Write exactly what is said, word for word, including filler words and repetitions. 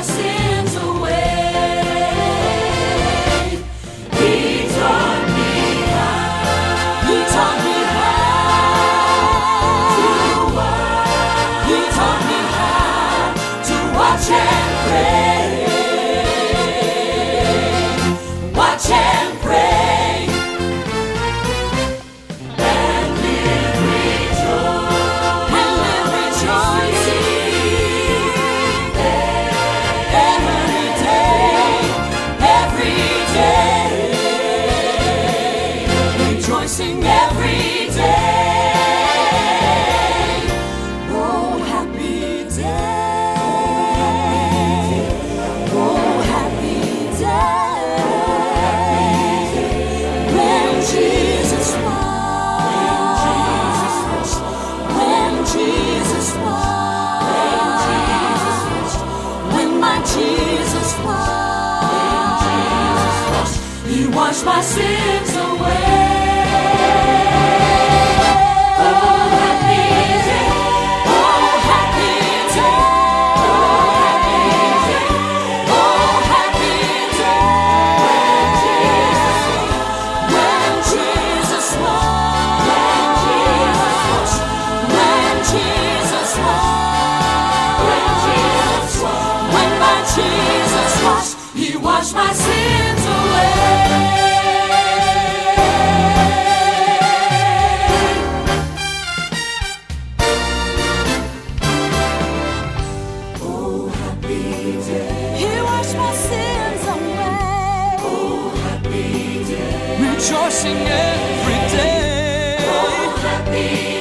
sins away. He taught me how. He taught me how to watch. He taught me how to watch and pray. Watch and pray. And live rejoice. And live rejoicing. Every day. Every day. Rejoicing every day. Oh, happy day. Oh, happy day. When Jesus washed. When Jesus washed. When my Jesus washed. He washed my sins away. Oh, happy day. Oh, happy day. Oh, happy day. When Jesus washed. When Jesus washed. When my Jesus washed. He washed my sins away. Oh, happy day. He washed my sins away. Oh, happy day. Rejoicing every day. Oh, happy